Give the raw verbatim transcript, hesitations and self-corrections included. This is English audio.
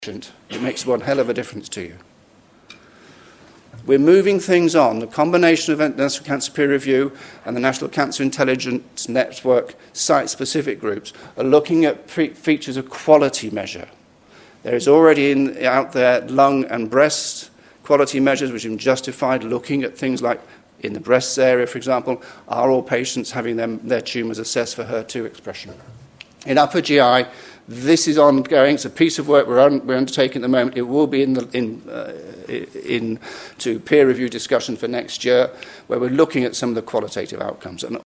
it makes one hell of a difference to you. We're moving things on. The combination of the National Cancer Peer Review and the National Cancer Intelligence Network site-specific groups are looking at features of quality measure. There is already in, out there lung and breast quality measures which have been justified, looking at things like in the breast area, for example, are all patients having them, their tumours assessed for H E R two expression. In upper G I, this is ongoing. It's a piece of work we're, un, we're undertaking at the moment. It will be in, the, in, uh, in to peer review discussion for next year, where we're looking at some of the qualitative outcomes. And